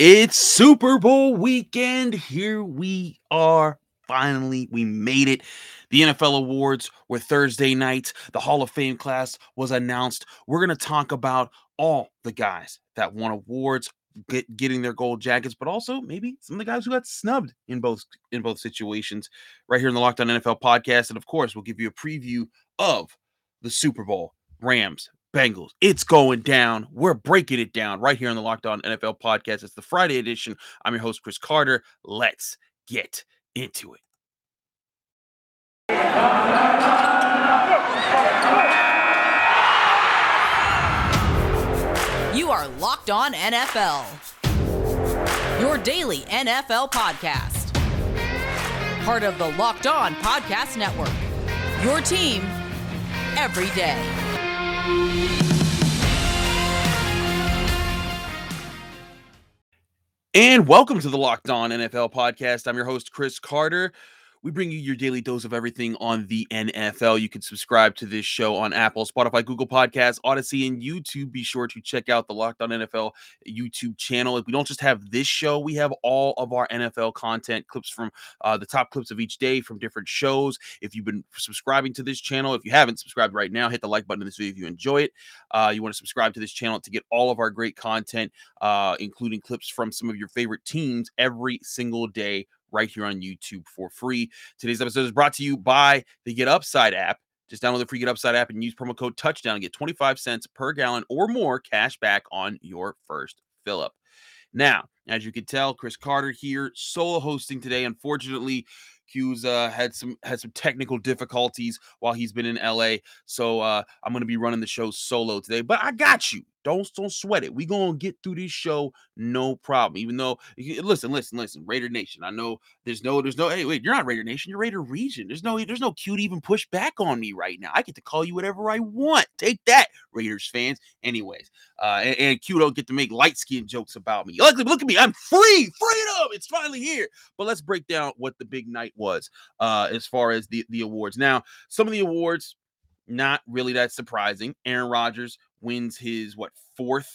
It's Super Bowl weekend. Here we are. Finally, we made it. The NFL awards were Thursday night. The Hall of Fame class was announced. We're going to talk about all the guys that won awards, getting their gold jackets, but also maybe some of the guys who got snubbed in both situations right here in the Locked On NFL podcast. And of course, we'll give you a preview of the Super Bowl. Rams, Bengals. It's going down. We're breaking it down right here on the Locked On NFL podcast. It's the Friday edition. I'm your host, Chris Carter. Let's get into it. You are Locked On NFL, your daily NFL podcast. Part of the Locked On Podcast Network, your team every day. And welcome to the Locked On NFL podcast. I'm your host, Chris Carter. We bring you your daily dose of everything on the NFL. You can subscribe to this show on Apple, Spotify, Google Podcasts, Odyssey, and YouTube. Be sure to check out the Locked On NFL YouTube channel. If we don't just have this show, we have all of our NFL content, clips from the top clips of each day from different shows. If you've been subscribing to this channel, if you haven't subscribed right now, hit the like button in this video if you enjoy it. You want to subscribe to this channel to get all of our great content, including clips from some of your favorite teams every single day right here on YouTube for free. Today's episode is brought to you by the Get Upside app. Just download the free Get Upside app and use promo code Touchdown and get 25 cents per gallon or more cash back on your first fill up. Now, as you can tell, Chris Carter here, solo hosting today. Unfortunately, Q's had some technical difficulties while he's been in LA, so I'm going to be running the show solo today. But I got you. Don't sweat it. We gonna get through this show, no problem. Even though, listen, Raider Nation. I know there's no. Hey, wait, you're not Raider Nation. You're Raider Region. There's no Q to even push back on me right now. I get to call you whatever I want. Take that, Raiders fans. Anyways, and Q don't get to make light skin jokes about me. Look at me. I'm free. Freedom. It's finally here. But let's break down what the big night was as far as the awards. Now, some of the awards, not really that surprising. Aaron Rodgers wins his fourth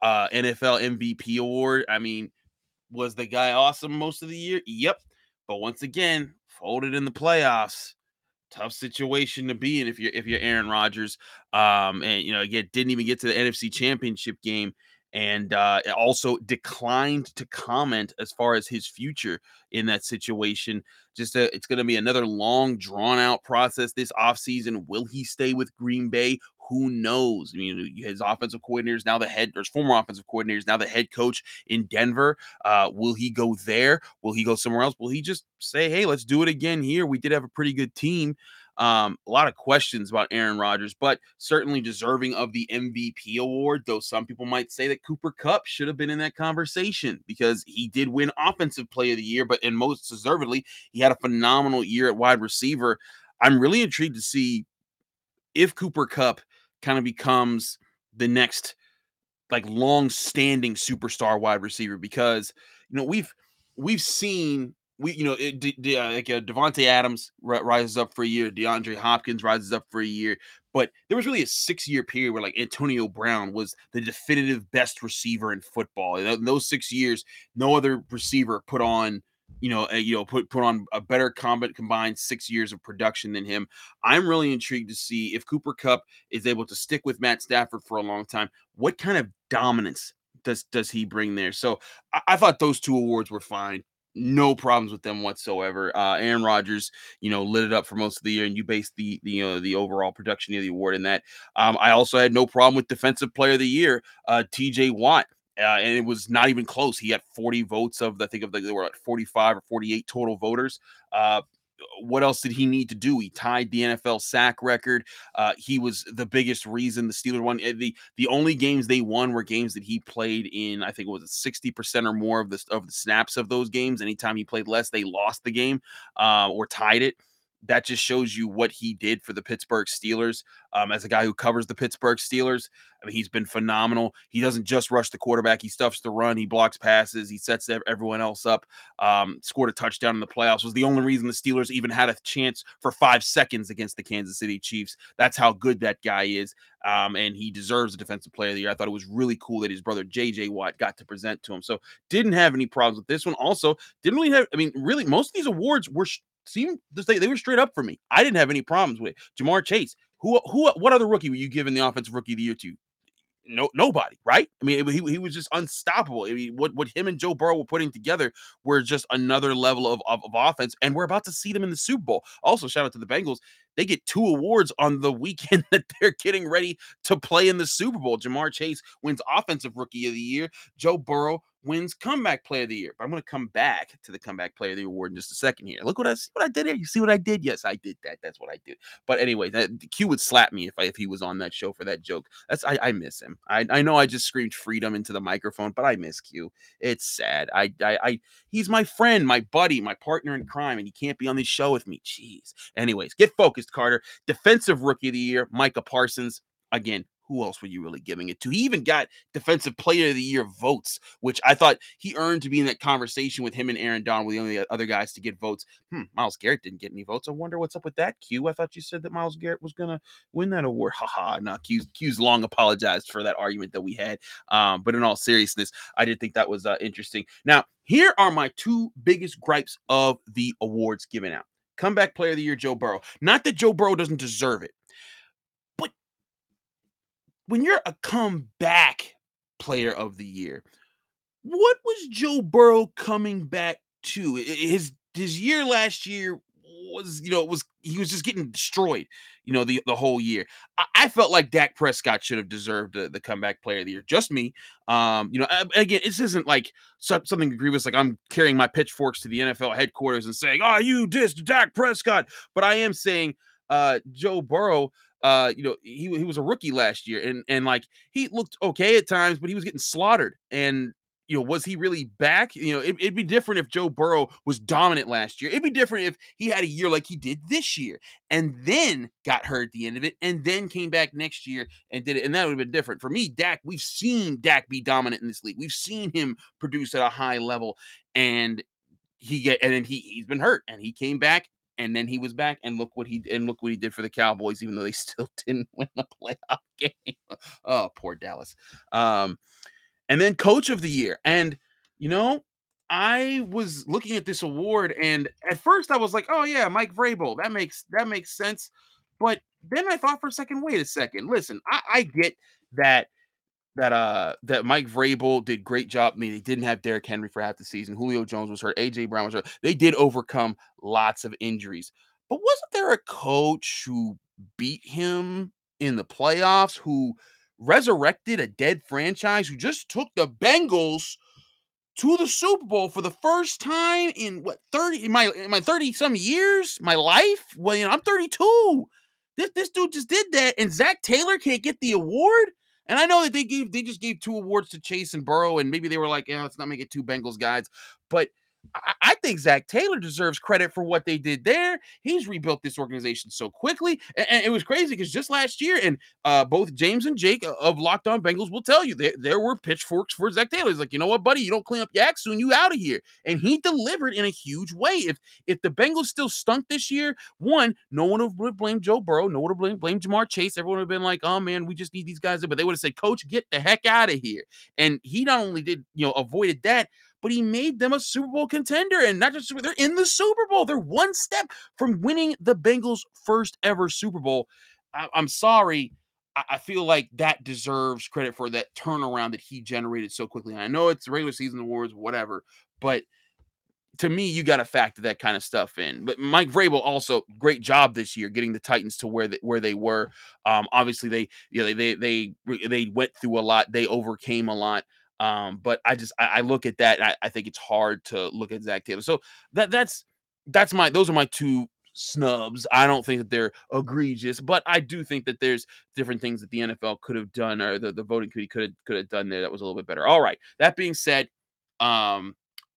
NFL MVP award. I mean, was the guy awesome most of the year? Yep. But once again, folded in the playoffs. Tough situation to be in if you're Aaron Rodgers. And again, didn't even get to the NFC Championship game, and also declined to comment as far as his future in that situation. It's going to be another long, drawn out process this offseason. Will he stay with Green Bay? Who knows? I mean, his offensive coordinators now former offensive coordinators now the head coach in Denver. Will he go there? Will he go somewhere else? Will he just say, "Hey, let's do it again here"? We did have a pretty good team. A lot of questions about Aaron Rodgers, but certainly deserving of the MVP award, though some people might say that Cooper Kupp should have been in that conversation because he did win Offensive Player of the Year, and most deservedly, he had a phenomenal year at wide receiver. I'm really intrigued to see if Cooper Kupp kind of becomes the next long-standing superstar wide receiver, because we've seen Devontae Adams rises up for a year, DeAndre Hopkins rises up for a year, but there was really a 6-year period where Antonio Brown was the definitive best receiver in football. In those 6 years, no other receiver put on put on a better combined 6 years of production than him. I'm really intrigued to see if Cooper Kupp is able to stick with Matt Stafford for a long time. What kind of dominance does he bring there? So I thought those two awards were fine. No problems with them whatsoever. Aaron Rodgers, lit it up for most of the year, and you based the overall production of the award in that. I also had no problem with Defensive Player of the Year, T.J. Watt. And it was not even close. He had 40 votes there were 45 or 48 total voters. What else did he need to do? He tied the NFL sack record. He was the biggest reason the Steelers won. The only games they won were games that he played in. I think it was 60% or more of the snaps of those games. Anytime he played less, they lost the game or tied it. that just shows you what he did for the Pittsburgh Steelers. As a guy who covers the Pittsburgh Steelers, I mean, he's been phenomenal. He doesn't just rush the quarterback; he stuffs the run, he blocks passes, he sets everyone else up. Scored a touchdown in the playoffs. Was the only reason the Steelers even had a chance for 5 seconds against the Kansas City Chiefs. That's how good that guy is. And he deserves a Defensive Player of the Year. I thought it was really cool that his brother J.J. Watt got to present to him. So didn't have any problems with this one. Also, didn't really have. I mean, really, most of these awards were seemed to say they were straight up for me. I didn't have any problems with it. Jamar Chase. What other rookie were you giving the Offensive Rookie of the Year to? Nobody, right? I mean, he was just unstoppable. I mean, what him and Joe Burrow were putting together were just another level of offense, and we're about to see them in the Super Bowl. Also, shout out to the Bengals. They get 2 awards on the weekend that they're getting ready to play in the Super Bowl. Jamar Chase wins Offensive Rookie of the Year. Joe Burrow wins Comeback Player of the Year. But I'm going to come back to the Comeback Player of the Year award in just a second here. Look what I did here. You see what I did? Yes, I did that. That's what I did. But anyway, Q would slap me if he was on that show for that joke. I miss him. I know I just screamed freedom into the microphone, but I miss Q. It's sad. He's my friend, my buddy, my partner in crime, and he can't be on this show with me. Jeez. Anyways, get focused, Carter. Defensive Rookie of the Year, Micah Parsons. Again, who else were you really giving it to? He even got Defensive Player of the Year votes, which I thought he earned to be in that conversation with him and Aaron Donald, were the only other guys to get votes. Myles Garrett didn't get any votes. I wonder what's up with that, Q. I thought you said that Myles Garrett was going to win that award. Haha, no, Q's long apologized for that argument that we had. But in all seriousness, I did think that was interesting. Now, here are my 2 biggest gripes of the awards given out. Comeback Player of the Year, Joe Burrow. Not that Joe Burrow doesn't deserve it, but when you're a comeback Player of the Year, what was Joe Burrow coming back to? His year last year was, he was just getting destroyed, the whole year. I felt like Dak Prescott should have deserved the Comeback Player of the Year. Just me. Again, this isn't like something grievous, like I'm carrying my pitchforks to the NFL headquarters and saying, "Oh, you dissed Dak Prescott." But I am saying, Joe Burrow, he was a rookie last year, and like he looked okay at times, but he was getting slaughtered. And was he really back? It'd be different if Joe Burrow was dominant last year. It'd be different if he had a year like he did this year and then got hurt at the end of it and then came back next year and did it. And that would have been different. For me, Dak, we've seen Dak be dominant in this league. We've seen him produce at a high level, and then he's been hurt and he came back. And then he was back, and look what he did for the Cowboys, even though they still didn't win the playoff game. Oh, poor Dallas. And then Coach of the Year. And, I was looking at this award, and at first I was like, oh, yeah, Mike Vrabel. That makes sense. But then I thought for a second, wait a second. Listen, I get that Mike Vrabel did great job. I mean, they didn't have Derrick Henry for half the season. Julio Jones was hurt. A.J. Brown was hurt. They did overcome lots of injuries. But wasn't there a coach who beat him in the playoffs, who resurrected a dead franchise, who just took the Bengals to the Super Bowl for the first time in 30 in my 30 some years, my life? Well, I'm 32. This dude just did that, and Zach Taylor can't get the award. And I know that they just gave 2 awards to Chase and Burrow, and maybe they were like, yeah, let's not make it 2 Bengals guys. But I think Zach Taylor deserves credit for what they did there. He's rebuilt this organization so quickly. And it was crazy because just last year, and both James and Jake of Locked On Bengals will tell you, there were pitchforks for Zach Taylor. He's like, you know what, buddy? You don't clean up yak soon, you out of here. And he delivered in a huge way. If the Bengals still stunk this year, one, no one would have blamed Joe Burrow. No one would have blamed Jamar Chase. Everyone would have been like, oh, man, we just need these guys. But they would have said, Coach, get the heck out of here. And he not only did, avoided that, but he made them a Super Bowl contender. And not just they're in the Super Bowl. They're one step from winning the Bengals' first ever Super Bowl. I'm sorry. I feel like that deserves credit for that turnaround that he generated so quickly. And I know it's regular season awards, whatever, but to me, you got to factor that kind of stuff in. But Mike Vrabel also great job this year getting the Titans to where they were. Obviously, they went through a lot. They overcame a lot. But I look at that. I think it's hard to look at Zach Taylor. So those are my 2 snubs. I don't think that they're egregious, but I do think that there's different things that the NFL could have done, or the voting committee could have done there that was a little bit better. All right. That being said,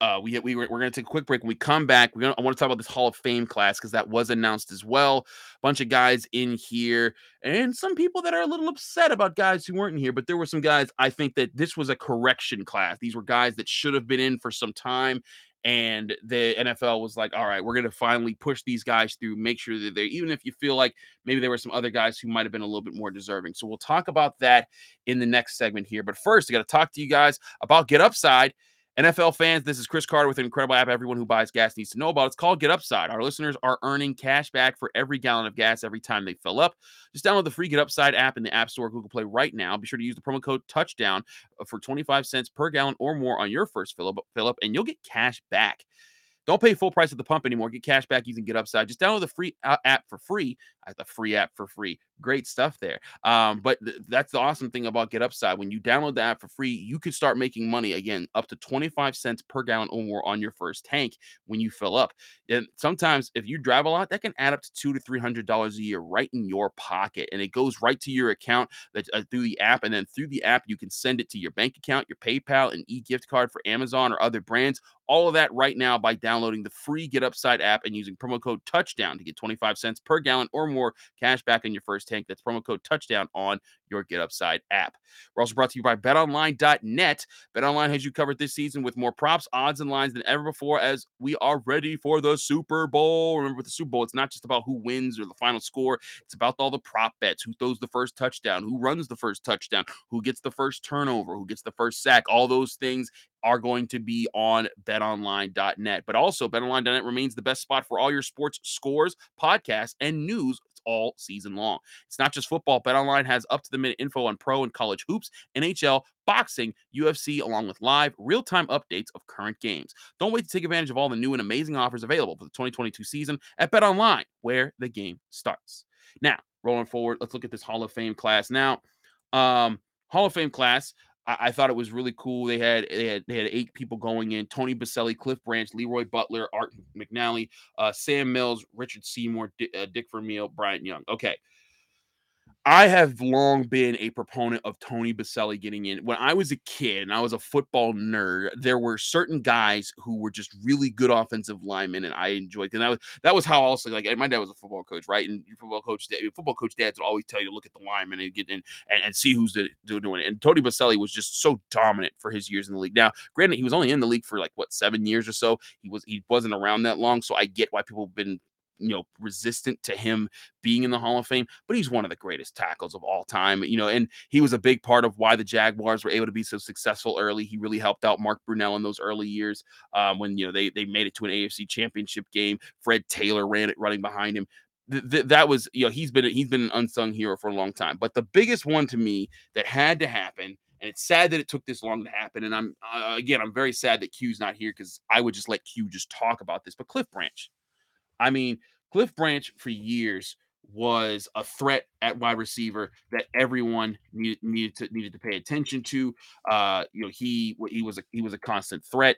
We're gonna take a quick break. When we come back, I want to talk about this Hall of Fame class because that was announced as well. Bunch of guys in here, and some people that are a little upset about guys who weren't in here. But there were some guys. I think that this was a correction class. These were guys that should have been in for some time. And the NFL was like, all right, we're going to finally push these guys through, make sure that they're, even if you feel like maybe there were some other guys who might have been a little bit more deserving. So we'll talk about that in the next segment here. But first, I got to talk to you guys about Get Upside. NFL fans, this is Chris Carter with an incredible app everyone who buys gas needs to know about. It's called Get Upside. Our listeners are earning cash back for every gallon of gas every time they fill up. Just download the free Get Upside app in the App Store or Google Play right now. Be sure to use the promo code Touchdown for 25 cents per gallon or more on your first fill up, and you'll get cash back. Don't pay full price at the pump anymore. Get cash back using Get Upside. Just download the free app for free. The free app for free. Great stuff there. But that's the awesome thing about Get Upside. When you download the app for free, you can start making money again, up to 25 cents per gallon or more on your first tank when you fill up. And sometimes if you drive a lot, that can add up to $200 to $300 a year right in your pocket. And it goes right to your account through the app. And then through the app, you can send it to your bank account, your PayPal, an e-gift card for Amazon or other brands. All of that right now by downloading the free Get Upside app and using promo code Touchdown to get 25 cents per gallon or more cash back on your first tank. That's promo code Touchdown on your Get Upside app. We're also brought to you by BetOnline.net. BetOnline has you covered this season with more props, odds, and lines than ever before as we are ready for the Super Bowl. Remember, with the Super Bowl, it's not just about who wins or the final score. It's about all the prop bets, who throws the first touchdown, who runs the first touchdown, who gets the first turnover, who gets the first sack. All those things are going to be on betonline.net. But also, betonline.net remains the best spot for all your sports scores, podcasts, and news all season long. It's not just football. BetOnline has up-to-the-minute info on pro and college hoops, NHL, boxing, UFC, along with live, real-time updates of current games. Don't wait to take advantage of all the new and amazing offers available for the 2022 season at BetOnline, where the game starts. Now, rolling forward, let's look at this Hall of Fame class. Now, Hall of Fame class, I thought it was really cool. They had 8 people going in: Tony Boselli, Cliff Branch, Leroy Butler, Art McNally, Sam Mills, Richard Seymour, Dick Vermeil, Bryant Young. Okay, I have long been a proponent of Tony Boselli getting in. When I was a kid and I was a football nerd, there were certain guys who were just really good offensive linemen, and I enjoyed. And that was how also, like, my dad was a football coach, right? And your football coach dads would always tell you to look at the linemen and get in and see who's doing it. And Tony Boselli was just so dominant for his years in the league. Now, granted, he was only in the league for like 7 years or so. He wasn't around that long, so I get why people have been resistant to him being in the Hall of Fame, but he's one of the greatest tackles of all time, and he was a big part of why the Jaguars were able to be so successful early. He really helped out Mark Brunell in those early years when, they made it to an AFC championship game. Fred Taylor running behind him. That was, he's been an unsung hero for a long time. But the biggest one to me that had to happen, and it's sad that it took this long to happen. And I'm very sad that Q's not here because I would just let Q just talk about this. But Cliff Branch. I mean, Cliff Branch for years was a threat at wide receiver that everyone needed to pay attention to. He was a constant threat.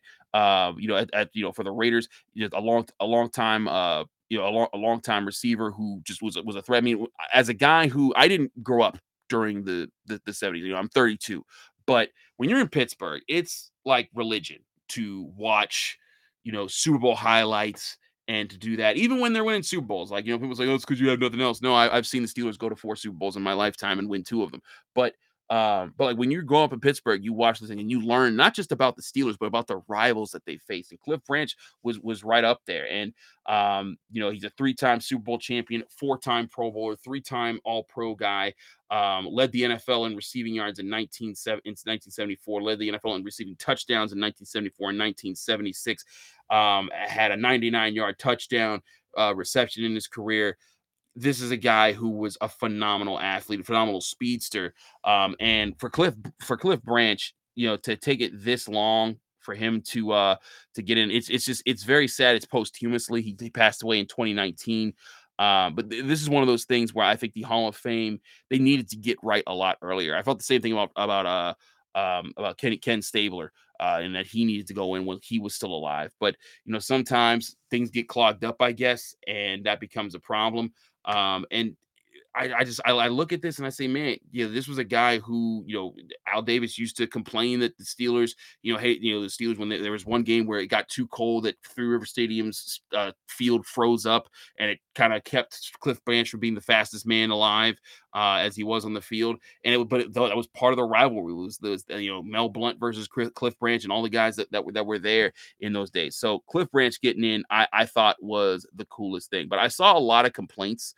For the Raiders, a long time. A long time receiver who just was a threat. I mean, as a guy who I didn't grow up during the 70s. I'm 32, but when you're in Pittsburgh, it's like religion to watch Super Bowl highlights and to do that, even when they're winning Super Bowls. Like, people say, oh, it's because you have nothing else. No, I've seen the Steelers go to 4 Super Bowls in my lifetime and win 2 of them. But like when you grow up in Pittsburgh, you watch this thing and you learn not just about the Steelers, but about the rivals that they face. And Cliff Branch was right up there. And he's a 3-time Super Bowl champion, 4-time Pro Bowler, 3-time All-Pro guy. Led the NFL in receiving yards in 1974. Led the NFL in receiving touchdowns in 1974 and 1976. Had a 99-yard touchdown reception in his career. This is a guy who was a phenomenal athlete, a phenomenal speedster. And for Cliff Branch, to take it this long for him to get in, it's very sad. It's posthumously. He passed away in 2019. But this is one of those things where I think the Hall of Fame, they needed to get right a lot earlier. I felt the same thing about Ken Stabler, and that he needed to go in when he was still alive. But sometimes things get clogged up, I guess, and that becomes a problem. And I look at this and I say, man, this was a guy who, Al Davis used to complain that the Steelers, the Steelers, when there was one game where it got too cold at Three River Stadium's field froze up, and it kind of kept Cliff Branch from being the fastest man alive as he was on the field. And though that was part of the rivalry, was Mel Blount versus Cliff Branch and all the guys that were there in those days. So Cliff Branch getting in, I thought was the coolest thing. But I saw a lot of complaints.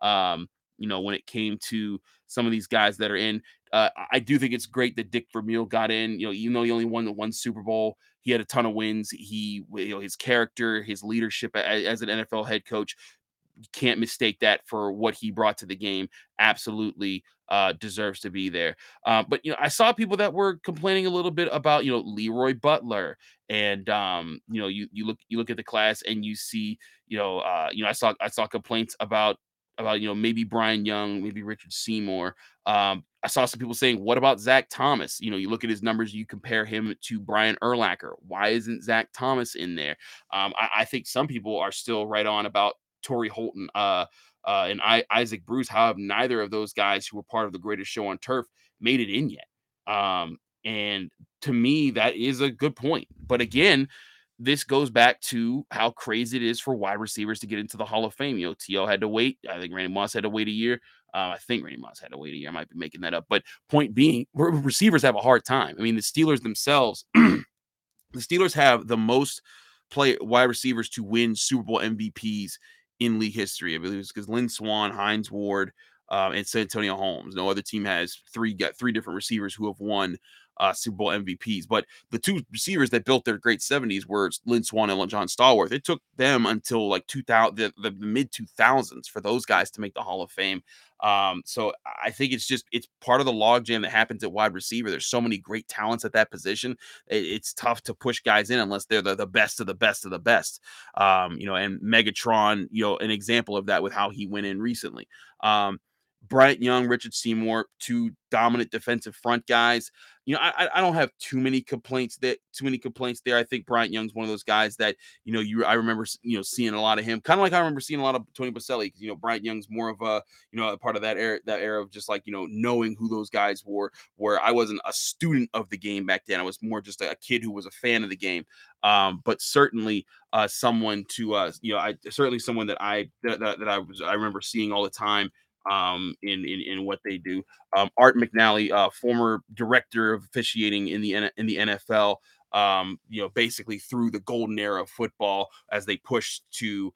When it came to some of these guys that are in. I do think it's great that Dick Vermeil got in. Even though he only won the one Super Bowl, he had a ton of wins. His character, his leadership as an NFL head coach, you can't mistake that for what he brought to the game. Absolutely deserves to be there. But I saw people that were complaining a little bit about Leroy Butler, and you look at the class and you see I saw complaints about maybe Brian Young, maybe Richard Seymour. I saw some people saying, what about Zach Thomas? You look at his numbers, you compare him to Brian Urlacher. Why isn't Zach Thomas in there? I think some people are still right on about Torrey Holton and Isaac Bruce. However, neither of those guys who were part of the greatest show on turf made it in yet. And to me, that is a good point. But again, this goes back to how crazy it is for wide receivers to get into the Hall of Fame. T.O. had to wait. I think Randy Moss had to wait a year. I think Randy Moss had to wait a year. I might be making that up. But point being, receivers have a hard time. I mean, the Steelers themselves, the Steelers have the most wide receivers to win Super Bowl MVPs in league history. I believe it's because Lynn Swann, Hines Ward, and Santonio Holmes. No other team has three different receivers who have won Super Bowl MVPs. But the two receivers that built their great 70s were Lynn Swann and John Stallworth. It took them until like 2000, the mid 2000s for those guys to make the Hall of Fame. So I think it's part of the logjam that happens at wide receiver. There's so many great talents at that position. It's tough to push guys in unless they're the best of the best of the best. And Megatron, an example of that with how he went in recently. Bryant Young, Richard Seymour, two dominant defensive front guys. I don't have too many complaints there. I think Bryant Young's one of those guys that, I remember, seeing a lot of him, kind of like I remember seeing a lot of Tony Boselli, because, Bryant Young's more of a part of that era of just like, knowing who those guys were, where I wasn't a student of the game back then. I was more just a kid who was a fan of the game. But certainly someone to, certainly someone that I remember seeing all the time in what they do. Art McNally, former director of officiating in the NFL, basically through the golden era of football as they pushed to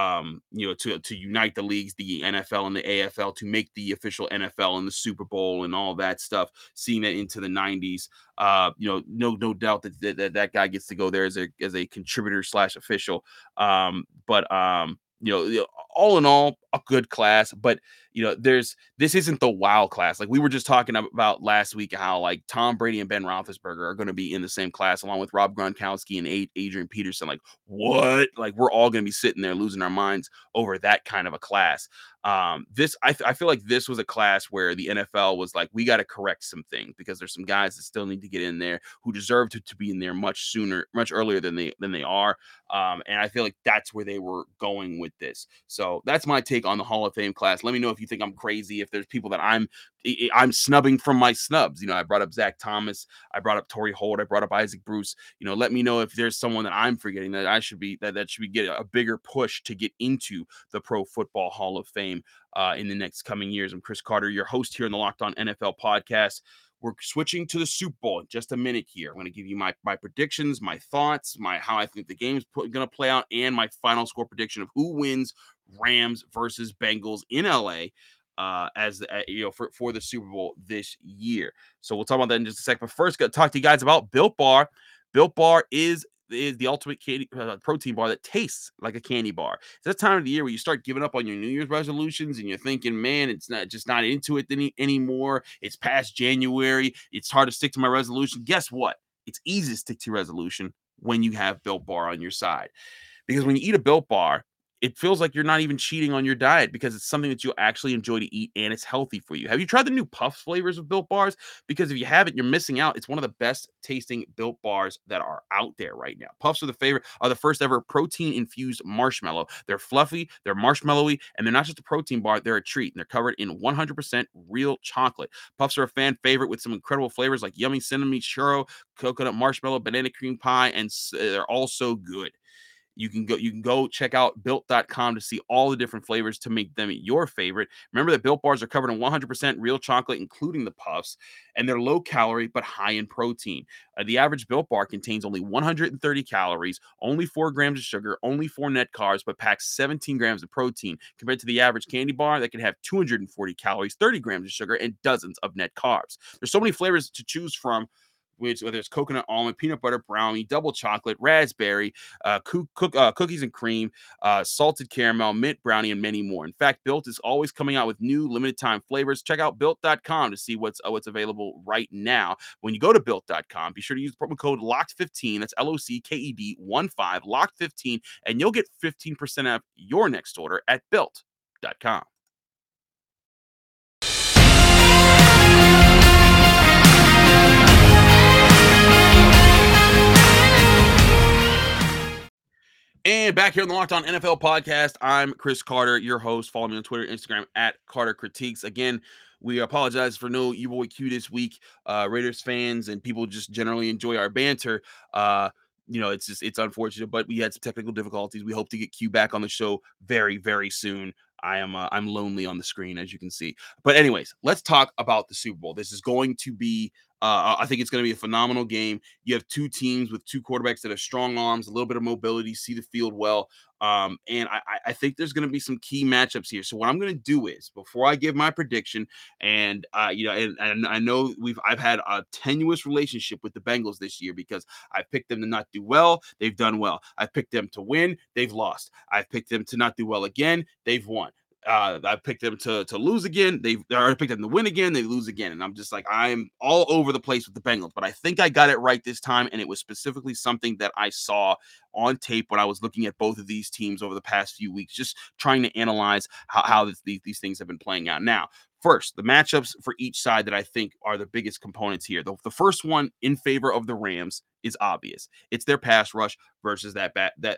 to unite the leagues, the NFL and the AFL, to make the official NFL and the Super Bowl and all that stuff, seeing that into the 90s. No doubt that guy gets to go there as a contributor / official. But all in all, a good class. But this isn't the wow class. Like we were just talking about last week, how like Tom Brady and Ben Roethlisberger are going to be in the same class along with Rob Gronkowski and Adrian Peterson. Like what? Like we're all going to be sitting there losing our minds over that kind of a class. I feel like this was a class where the NFL was like, we got to correct some things because there's some guys that still need to get in there who deserve to be in there much earlier than they are. And I feel like that's where they were going with this. So that's my take on the Hall of Fame class. Let me know if you think I'm crazy, if there's people that I'm snubbing from my snubs. I brought up Zach Thomas, I brought up Torrey Holt, I brought up Isaac Bruce. Let me know if there's someone that I'm forgetting that I should be that should get a bigger push to get into the Pro Football Hall of Fame in the next coming years. I'm Chris Carter, your host here in the Locked On NFL podcast. We're switching to the Super Bowl in just a minute here. I'm going to give you my predictions, my thoughts, how I think the game's going to play out, and my final score prediction of who wins Rams versus Bengals in LA for the Super Bowl this year. So we'll talk about that in just a second. But first, got to talk to you guys about Built Bar. Built Bar is the ultimate protein bar that tastes like a candy bar. It's that time of the year where you start giving up on your New Year's resolutions and you're thinking, man, it's not into it anymore. It's past January. It's hard to stick to my resolution. Guess what? It's easy to stick to your resolution when you have Built Bar on your side. Because when you eat a Built Bar, it feels like you're not even cheating on your diet because it's something that you actually enjoy to eat and it's healthy for you. Have you tried the new Puffs flavors of Built Bars? Because if you haven't, you're missing out. It's one of the best tasting Built Bars that are out there right now. Puffs are the first ever protein infused marshmallow. They're fluffy, they're marshmallowy, and they're not just a protein bar, they're a treat. And they're covered in 100% real chocolate. Puffs are a fan favorite with some incredible flavors like yummy cinnamon churro, coconut marshmallow, banana cream pie, and they're all so good. You can go check out built.com to see all the different flavors to make them your favorite. Remember that Built Bars are covered in 100% real chocolate, including the puffs, and they're low calorie but high in protein. The average Built Bar contains only 130 calories, only 4 grams of sugar, only 4 net carbs, but packs 17 grams of protein compared to the average candy bar that can have 240 calories, 30 grams of sugar, and dozens of net carbs. There's so many flavors to choose from, which whether it's coconut almond, peanut butter brownie, double chocolate, raspberry, cookies and cream, salted caramel, mint brownie, and many more. In fact, Built is always coming out with new limited time flavors. Check out built.com to see what's available right now. When you go to built.com, be sure to use the promo code LOCKED15. That's LOCKED15, LOCKED15, and you'll get 15% off your next order at built.com. And back here on the Locked On NFL podcast, I'm Chris Carter, your host. Follow me on Twitter, Instagram at Carter Critiques. Again, we apologize for no your boy Q this week. Raiders fans and people just generally enjoy our banter. It's unfortunate, but we had some technical difficulties. We hope to get Q back on the show very, very soon. I'm lonely on the screen, as you can see. But anyways, let's talk about the Super Bowl. This is going to be I think it's going to be a phenomenal game. You have two teams with two quarterbacks that have strong arms, a little bit of mobility, see the field well. And I think there's going to be some key matchups here. So what I'm going to do is before I give my prediction, and and I know I've had a tenuous relationship with the Bengals this year because I picked them to not do well, they've done well. I picked them to win, they've lost. I've picked them to not do well again, they've won. I picked them to lose again. I picked them to win again. They lose again, and I'm just like I'm all over the place with the Bengals. But I think I got it right this time, and it was specifically something that I saw on tape when I was looking at both of these teams over the past few weeks, just trying to analyze how these things have been playing out. Now, first, the matchups for each side that I think are the biggest components here. The first one in favor of the Rams is obvious. It's their pass rush versus that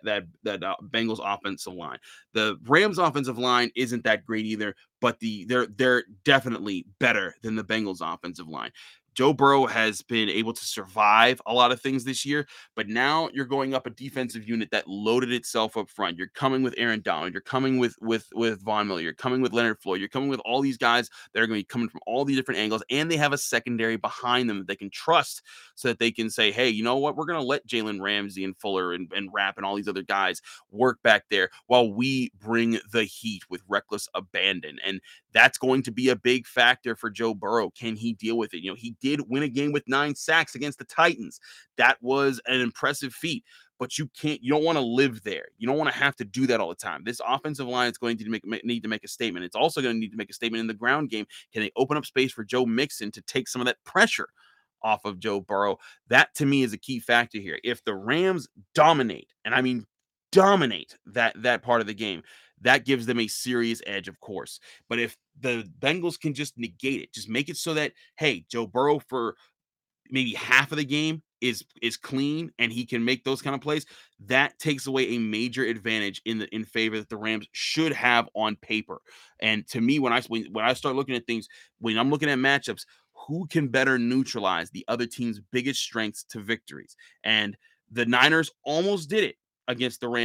Bengals offensive line. The Rams offensive line isn't that great either, but they're definitely better than the Bengals offensive line. Joe Burrow has been able to survive a lot of things this year, but now you're going up a defensive unit that loaded itself up front. You're coming with Aaron Donald, you're coming with Von Miller, you're coming with Leonard Floyd, you're coming with all these guys that are going to be coming from all these different angles, and they have a secondary behind them that they can trust so that they can say, hey, you know what, we're going to let Jalen Ramsey and Fuller and Rapp and all these other guys work back there while we bring the heat with reckless abandon. And that's going to be a big factor for Joe Burrow. Can he deal with it? He did win a game with 9 sacks against the Titans. That was an impressive feat, but you don't want to live there. You don't want to have to do that all the time. This offensive line is going to need to make a statement. It's also going to need to make a statement in the ground game. Can they open up space for Joe Mixon to take some of that pressure off of Joe Burrow? That to me is a key factor here. If the Rams dominate, and I mean dominate that part of the game, that gives them a serious edge, of course. But if the Bengals can just negate it, just make it so that, hey, Joe Burrow for maybe half of the game is clean and he can make those kind of plays, that takes away a major advantage in favor that the Rams should have on paper. And to me, when I start looking at things, when I'm looking at matchups, who can better neutralize the other team's biggest strengths to victories? And the Niners almost did it against the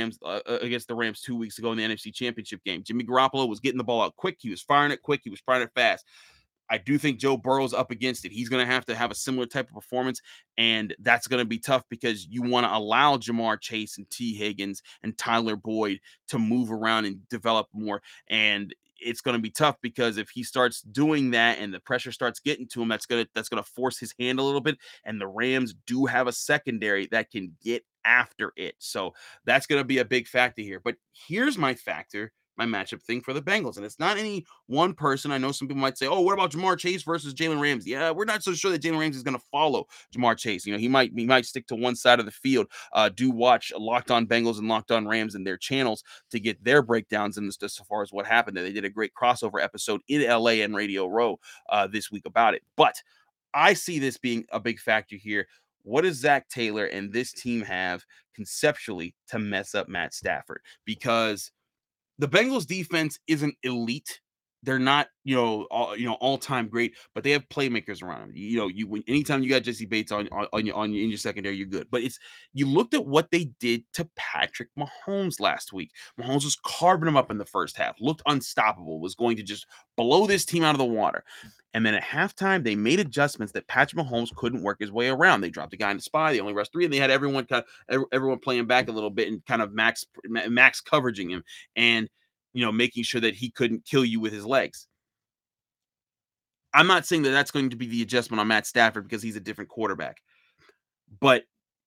Rams 2 weeks ago in the NFC Championship game. Jimmy Garoppolo was getting the ball out quick. He was firing it quick. He was firing it fast. I do think Joe Burrow's up against it. He's going to have a similar type of performance, and that's going to be tough because you want to allow Jamar Chase and T. Higgins and Tyler Boyd to move around and develop more. And it's going to be tough because if he starts doing that and the pressure starts getting to him, that's going to force his hand a little bit. And the Rams do have a secondary that can get after it. So that's going to be a big factor here. But here's my matchup thing for the Bengals. And it's not any one person. I know some people might say, oh, what about Ja'Marr Chase versus Jalen Ramsey? Yeah, we're not so sure that Jalen Ramsey is going to follow Ja'Marr Chase. You know, he might stick to one side of the field. Do watch Locked On Bengals and Locked On Rams and their channels to get their breakdowns in this as far as what happened there. They did a great crossover episode in LA and Radio Row this week about it. But I see this being a big factor here. What does Zach Taylor and this team have conceptually to mess up Matt Stafford? Because the Bengals defense isn't elite. They're not, all-time great, but they have playmakers around them. Anytime you got Jesse Bates in your secondary, you're good. But you looked at what they did to Patrick Mahomes last week. Mahomes was carving him up in the first half, looked unstoppable, was going to just blow this team out of the water. And then at halftime, they made adjustments that Patrick Mahomes couldn't work his way around. They dropped a guy in the spy. They only rushed 3, and they had everyone playing back a little bit and kind of max coveraging him. And making sure that he couldn't kill you with his legs. I'm not saying that that's going to be the adjustment on Matt Stafford because he's a different quarterback. But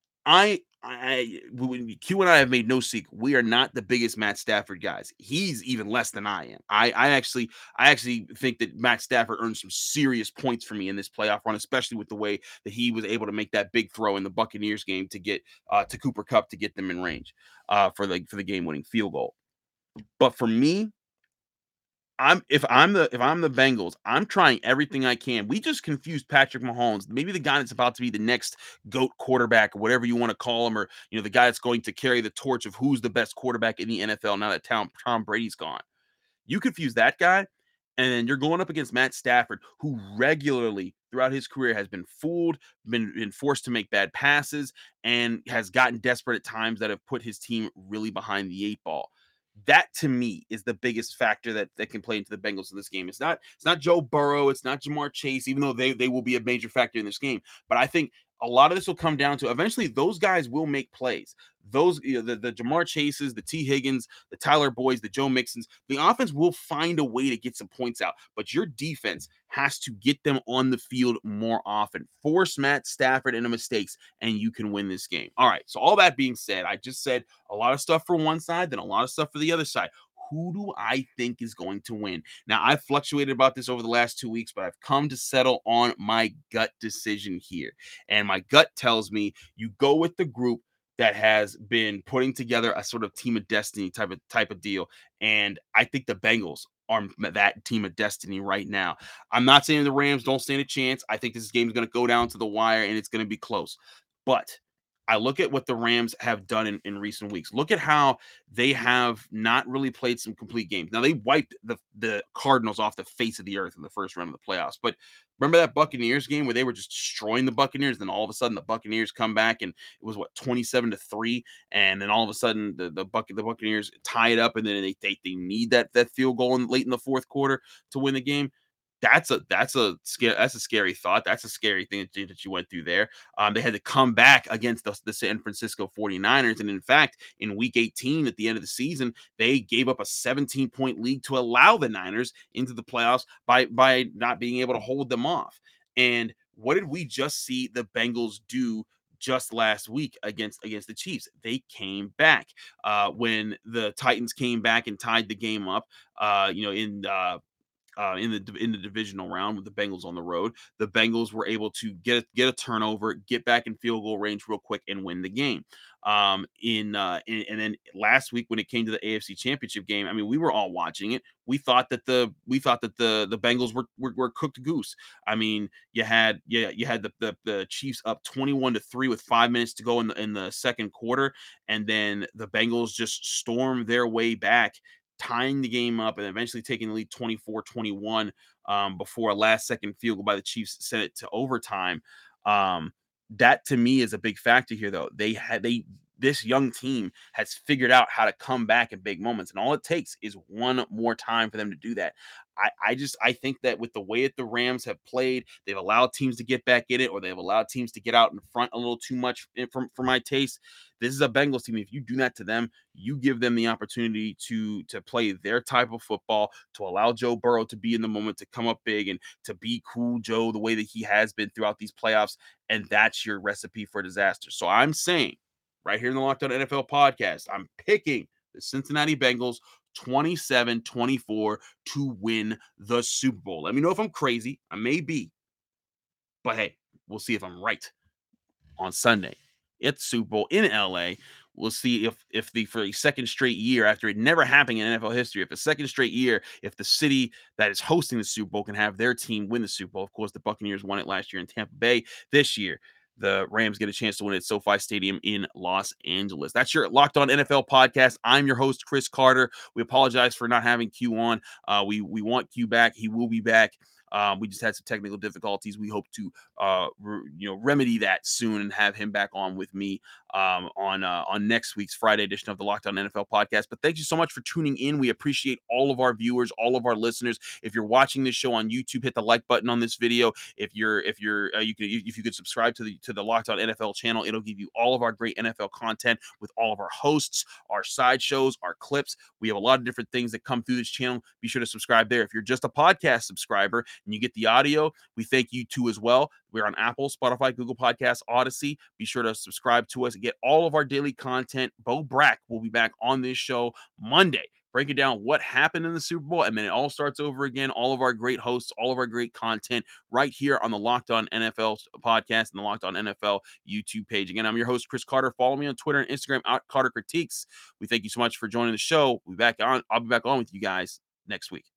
Q and I have made no secret. We are not the biggest Matt Stafford guys. He's even less than I am. I actually think that Matt Stafford earned some serious points for me in this playoff run, especially with the way that he was able to make that big throw in the Buccaneers game to get to Cooper Kupp to get them in range for the game-winning field goal. But for me, if I'm the Bengals, I'm trying everything I can. We just confused Patrick Mahomes, maybe the guy that's about to be the next GOAT quarterback, or whatever you want to call him, or the guy that's going to carry the torch of who's the best quarterback in the NFL now that Tom Brady's gone. You confuse that guy, and then you're going up against Matt Stafford, who regularly throughout his career has been fooled, been forced to make bad passes, and has gotten desperate at times that have put his team really behind the 8 ball. That to me is the biggest factor that can play into the Bengals in this game. It's not Joe Burrow, it's not Ja'Marr Chase, even though they will be a major factor in this game. But I think a lot of this will come down to eventually those guys will make plays. Those the Ja'Marr Chases, the T. Higgins, the Tyler Boyds, the Joe Mixons, the offense will find a way to get some points out, but your defense has to get them on the field more often. Force Matt Stafford into mistakes, and you can win this game. All right. So all that being said, I just said a lot of stuff for one side, then a lot of stuff for the other side. Who do I think is going to win? Now, I've fluctuated about this over the last 2 weeks, but I've come to settle on my gut decision here. And my gut tells me you go with the group that has been putting together a sort of team of destiny type of deal. And I think the Bengals are that team of destiny right now. I'm not saying the Rams don't stand a chance. I think this game is going to go down to the wire and it's going to be close. But I look at what the Rams have done in recent weeks. Look at how they have not really played some complete games. Now, they wiped the Cardinals off the face of the earth in the first round of the playoffs. But remember that Buccaneers game where they were just destroying the Buccaneers? Then all of a sudden, the Buccaneers come back and it was, 27-3? And then all of a sudden, the Buccaneers tie it up, and then they need that field goal late in the fourth quarter to win the game. That's a scary thought. That's a scary thing that you went through there. They had to come back against the San Francisco 49ers. And in fact, in week 18 at the end of the season, they gave up a 17-point lead to allow the Niners into the playoffs by not being able to hold them off. And what did we just see the Bengals do just last week against the Chiefs? They came back when the Titans came back and tied the game up, in the divisional round with the Bengals on the road. The Bengals were able to get a turnover, get back in field goal range real quick, and win the game. And then last week when it came to the AFC Championship game, I mean, we were all watching it. We thought that the Bengals were cooked goose. I mean, you had the Chiefs up 21-3 with 5 minutes to go in the second quarter, and then the Bengals just stormed their way back, tying the game up and eventually taking the lead 24-21 before a last-second field goal by the Chiefs sent it to overtime. That to me is a big factor here, though. This young team has figured out how to come back in big moments, and all it takes is one more time for them to do that. I think that with the way that the Rams have played, they've allowed teams to get back in it, or they've allowed teams to get out in front a little too much for my taste. This is a Bengals team. If you do that to them, you give them the opportunity to play their type of football, to allow Joe Burrow to be in the moment, to come up big, and to be cool Joe the way that he has been throughout these playoffs, and that's your recipe for disaster. So I'm saying, right here in the Locked On NFL podcast, I'm picking the Cincinnati Bengals 27-24 to win the Super Bowl. Let me know if I'm crazy. I may be, but hey, we'll see if I'm right on Sunday. It's Super Bowl in LA. We'll see if the for a second straight year after it never happened in NFL history, if a second straight year, if the city that is hosting the Super Bowl can have their team win the Super Bowl. Of course, the Buccaneers won it last year in Tampa Bay. This year, the Rams get a chance to win at SoFi Stadium in Los Angeles. That's your Locked On NFL podcast. I'm your host, Chris Carter. We apologize for not having Q on. We want Q back. He will be back. We just had some technical difficulties. We hope to remedy that soon and have him back on with me on next week's Friday edition of the Locked On NFL podcast. But thank you so much for tuning in. We appreciate all of our viewers, all of our listeners. If you're watching this show on YouTube, hit the like button on this video. If you could subscribe to the Locked On NFL channel, it'll give you all of our great NFL content with all of our hosts, our side shows, our clips. We have a lot of different things that come through this channel. Be sure to subscribe there. If you're just a podcast subscriber and you get the audio, we thank you too as well. We're on Apple, Spotify, Google Podcasts, Odyssey. Be sure to subscribe to us and get all of our daily content. Bo Brack will be back on this show Monday, breaking down what happened in the Super Bowl, and then it all starts over again. All of our great hosts, all of our great content right here on the Locked On NFL podcast and the Locked On NFL YouTube page. Again, I'm your host, Chris Carter. Follow me on Twitter and Instagram, @CarterCritiques. We thank you so much for joining the show. I'll be back on with you guys next week.